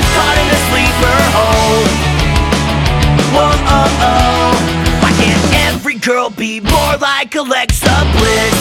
is caught in a sleeper hole. Whoa, oh, oh. Why can't every girl be more like Alexa Bliss?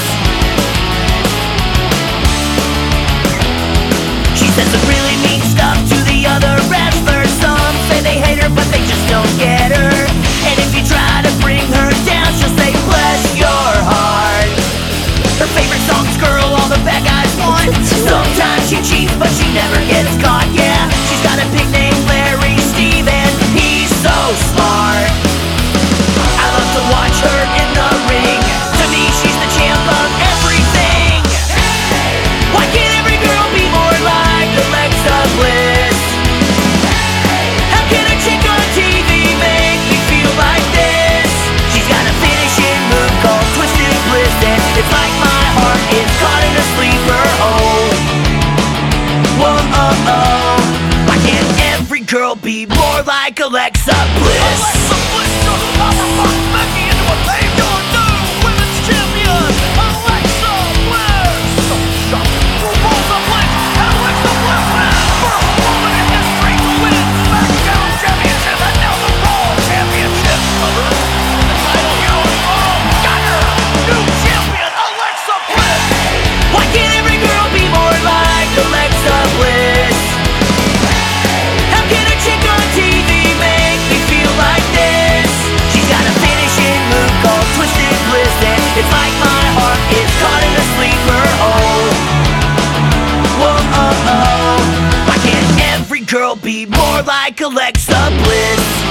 She says some really mean stuff to the other wrestlers. Some say they hate her, but they just don't get her. And if you try to bring her down, she'll say, bless your heart. Her favorite song's Girl All the Bad Guys Want. Sometimes she cheats, but she never gets caught, yeah. She's got a pig named Larry Steve, and he's so smart. I love to watch her in the ring. To me, she's the champ of everything. Why can't every girl be more like Alexa Bliss? How can a chick on TV make me feel like this? She's got a finishing move called Twisted Bliss, and it's like my heart is caught in a sleeper hole. Whoa, oh, oh. Why can't every girl be more like Alexa Bliss? Alexa Bliss does a power box Becky into a paved your new women's champion, Alexa Bliss. Rosa Bliss, Alexa Bliss wins. First woman in history to win SmackDown Championship and now the Raw Championship. The title here on Raw. Got her new champion, Alexa Bliss. Why can't every girl be more like Alexa Bliss? How can a chick on TV make me feel like this? She's got a finishing move called Twisted Bliss, and it's like my heart is caught in a sleeper hole. Whoa, oh, oh. Why can't every girl be more like Alexa Bliss?